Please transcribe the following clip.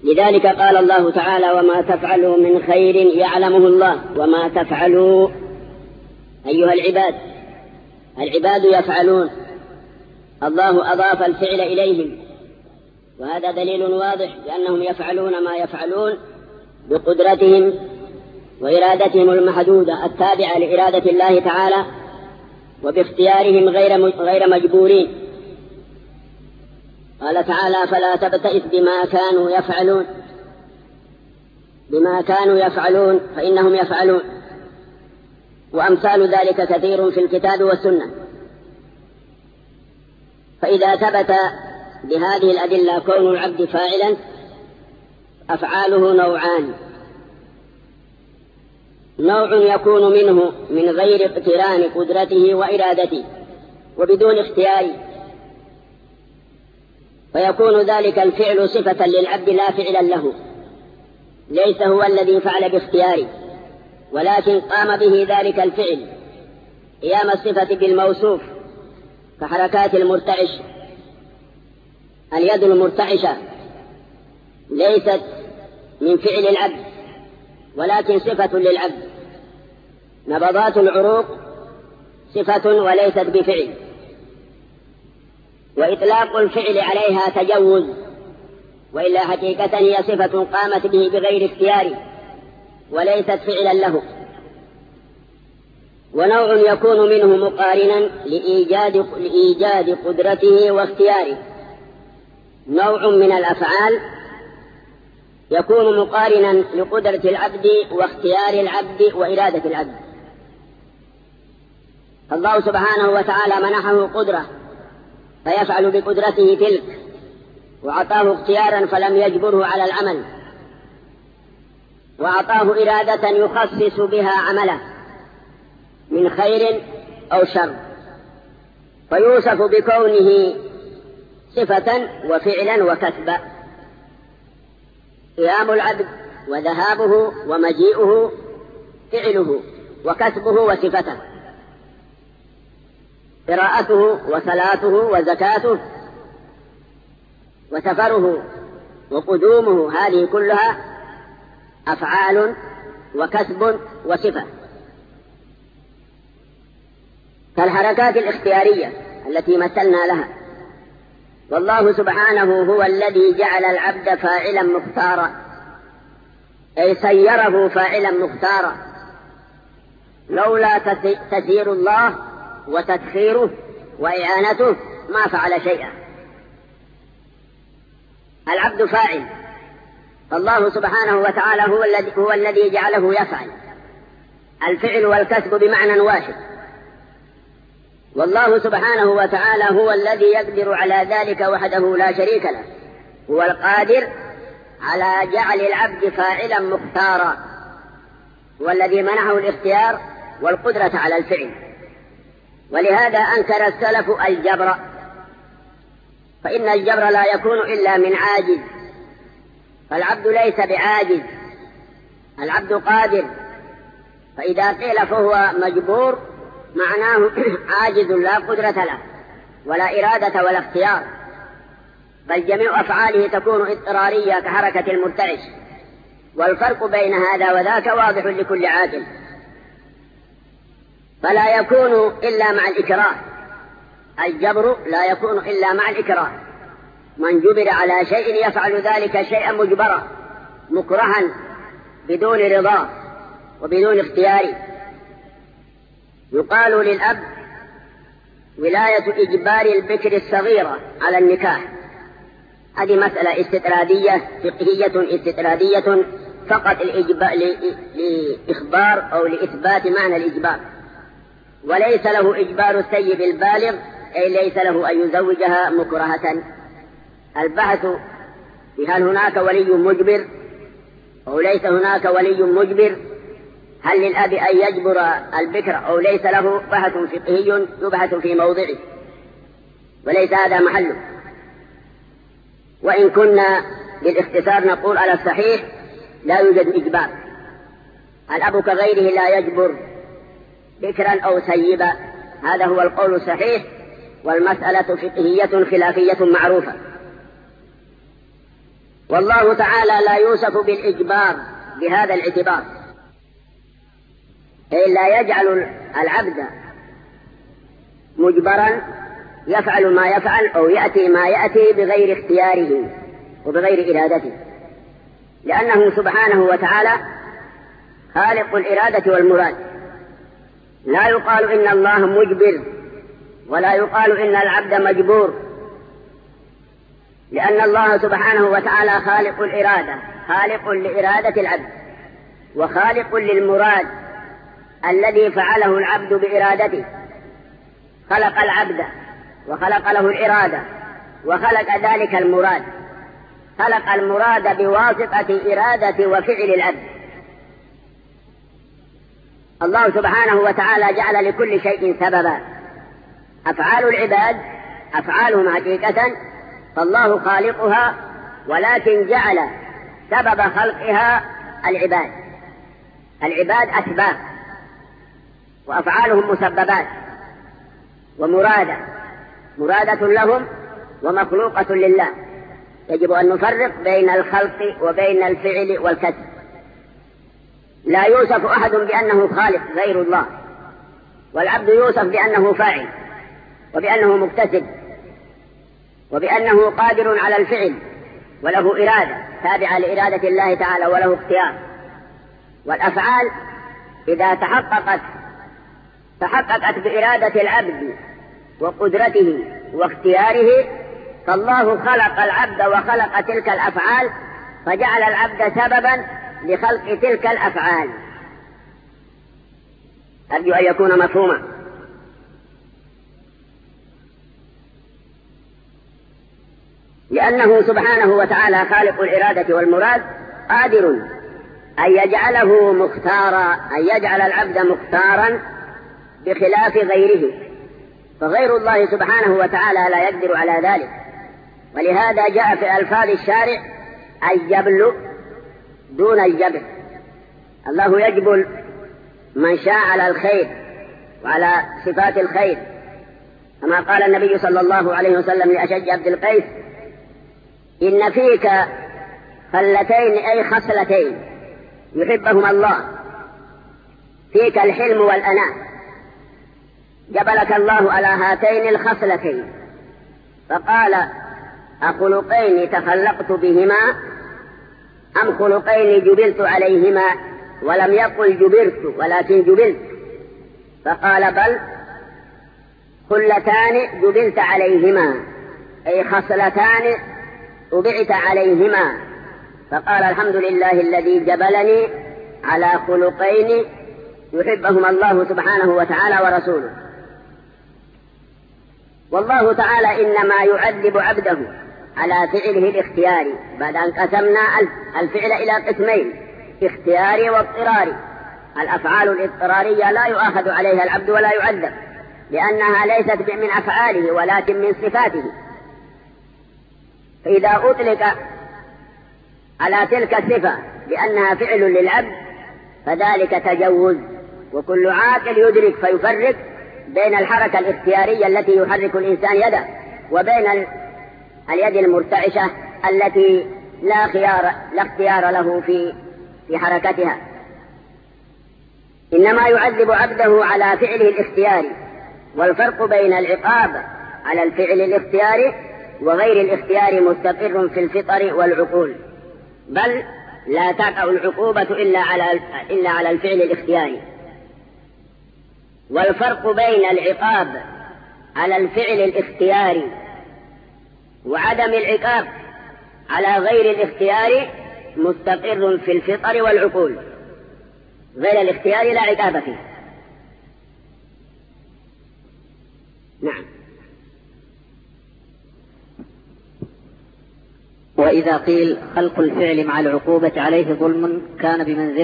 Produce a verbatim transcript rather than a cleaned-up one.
لذلك قال الله تعالى: وما تفعلوا من خير يعلمه الله وما تفعلوا. أيها العباد، العباد يفعلون، الله أضاف الفعل إليهم، وهذا دليل واضح بأنهم يفعلون ما يفعلون بقدرتهم وإرادتهم المحدودة التابعة لإرادة الله تعالى، وباختيارهم غير غير مجبورين. قال تعالى: فلا تبتئس بما كانوا يفعلون، بما كانوا يفعلون فإنهم يفعلون. وأمثال ذلك كثير في الكتاب والسنة. فإذا ثبت بهذه الأدلة كون العبد فاعلا، أفعاله نوعان: نوع يكون منه من غير اقتران قدرته وإرادته وبدون اختيار، فيكون ذلك الفعل صفة للعبد لا فعلا له، ليس هو الذي فعل باختياره، ولكن قام به ذلك الفعل قيام الصفة بالموصوف، كحركات المرتعش. اليد المرتعشة ليست من فعل العبد ولكن صفة للعبد. نبضات العروق صفة وليست بفعل، وإطلاق الفعل عليها تجوز، وإلا حقيقة هي صفة قامت به بغير اختيار وليست فعلا له. ونوع يكون منه مقارنا لإيجاد, لإيجاد قدرته واختياره. نوع من الأفعال يكون مقارنا لقدرة العبد واختيار العبد وإرادة العبد. الله سبحانه وتعالى منحه قدرة فيفعل بقدرته تلك، وأعطاه اختيارا فلم يجبره على العمل، وأعطاه إرادة يخصص بها عمله من خير أو شر، فيوصف بكونه صفة وفعلا وكسبا. قيام العبد وذهابه ومجيئه فعله وكسبه وصفته، قراءته وصلاته وزكاته وسفره وقدومه، هذه كلها أفعال وكسب وصفة. كالحركات الاختيارية التي مثلنا لها. والله سبحانه هو الذي جعل العبد فاعلا مختارا، أي سيره فاعلا مختارا، لولا تسيير الله وتدخيره وإعانته ما فعل شيئا. العبد فاعل، الله سبحانه وتعالى هو الذي هو الذي جعله يفعل. الفعل والكسب بمعنى واحد، والله سبحانه وتعالى هو الذي يقدر على ذلك وحده لا شريك له. هو القادر على جعل العبد فاعلا مختارا، والذي منحه الاختيار والقدرة على الفعل. ولهذا أنكر السلف الجبر، فإن الجبر لا يكون إلا من عاجز، فالعبد ليس بعاجز، العبد قادر. فإذا قيل فهو مجبور معناه عاجز لا قدرة له ولا إرادة ولا اختيار، بل جميع أفعاله تكون اضطرارية كحركة المرتعش. والفرق بين هذا وذاك واضح لكل عاقل. فلا يكون إلا مع الإكراه، الجبر لا يكون إلا مع الإكراه. من جبر على شيء يفعل ذلك شيئا مجبرا مكرها بدون رضا وبدون اختيار. يقال للأب ولاية إجبار البكر الصغيرة على النكاح. هذه مسألة استطرادية فقهية استطرادية فقط لإخبار أو لإثبات معنى الإجبار، وليس له إجبار السيد البالغ، أي ليس له أن يزوجها مكرهة. البحث هل هناك ولي مجبر أو ليس هناك ولي مجبر، هل للأب أن يجبر البكر أو ليس له، بحث فقهي يبحث في موضعه وليس هذا محله. وإن كنا بالاختصار نقول على الصحيح لا يوجد إجبار، الأب كغيره لا يجبر بكرا أو سيبا، هذا هو القول الصحيح، والمسألة فقهية خلافية معروفة. والله تعالى لا يوصف بالإجبار بهذا الاعتبار، أي لا يجعل العبد مجبرا يفعل ما يفعل أو يأتي ما يأتي بغير اختياره وبغير إرادته، لأنه سبحانه وتعالى خالق الإرادة والمراد. لا يقال إن الله مجبر ولا يقال إن العبد مجبور، لأن الله سبحانه وتعالى خالق الإرادة، خالق لإرادة العبد وخالق للمراد الذي فعله العبد بإرادته. خلق العبد وخلق له الإرادة وخلق ذلك المراد، خلق المراد بواسطة إرادة وفعل العبد. الله سبحانه وتعالى جعل لكل شيء سببا، أفعال العباد أفعالهم حقيقة فالله خالقها، ولكن جعل سبب خلقها العباد. العباد أسباب وأفعالهم مسببات ومرادة، مرادة لهم ومخلوقة لله. يجب أن نفرق بين الخلق وبين الفعل والكسب. لا يوصف أحد بأنه خالق غير الله، والعبد يوصف بأنه فاعل وبأنه مكتسب وبأنه قادر على الفعل وله إرادة تابعة لإرادة الله تعالى وله اختيار. والأفعال إذا تحققت تحققت بإرادة العبد وقدرته واختياره، فالله خلق العبد وخلق تلك الأفعال فجعل العبد سببا لخلق تلك الأفعال. أرجو أن يكون مفهوما. لأنه سبحانه وتعالى خالق الإرادة والمراد قادر أن يجعله مختارا، أن يجعل العبد مختارا بخلاف غيره، فغير الله سبحانه وتعالى لا يقدر على ذلك. ولهذا جاء في ألفاظ الشارع الجبل دون الجبل. الله يجبل من شاء على الخير وعلى صفات الخير، كما قال النبي صلى الله عليه وسلم لأشج عبد القيس: إن فيك خلتين أي خصلتين يحبهما الله، فيك الحلم والأناة، جبلك الله على هاتين الخصلتين. فقال: أخلقين تخلقت بهما أم خلقين جبلت عليهما؟ ولم يقل جبرت ولكن جبلت. فقال: بل خلتان جبلت عليهما، أي خصلتان أبعت عليهما. فقال: الحمد لله الذي جبلني على خلقين يحبهما الله سبحانه وتعالى ورسوله. والله تعالى إنما يعذب عبده على فعله الاختياري، بعد أن قسمنا الفعل إلى قسمين: اختياري واضطراري. الأفعال الاضطرارية لا يؤاخذ عليها العبد ولا يعذب، لأنها ليست من أفعاله ولكن من صفاته. فإذا أطلق على تلك الصفة بأنها فعل للعبد فذلك تجوز، وكل عاقل يدرك فيفرق بين الحركة الاختيارية التي يحرك الإنسان يده وبين اليد المرتعشة التي لا خيار لا اختيار له في في حركتها. إنما يعذب عبده على فعله الاختياري، والفرق بين العقاب على الفعل الاختياري وغير الاختياري مستقر في الفطر والعقول، بل لا تقع العقوبة إلا على إلا على الفعل الاختياري. والفرق بين العقاب على الفعل الاختياري وعدم العقاب على غير الاختياري مستقر في الفطر والعقول. غير الاختياري لا عقاب فيه. نعم. وإذا قيل خلق الفعل مع العقوبة عليه ظلم كان بمنزلة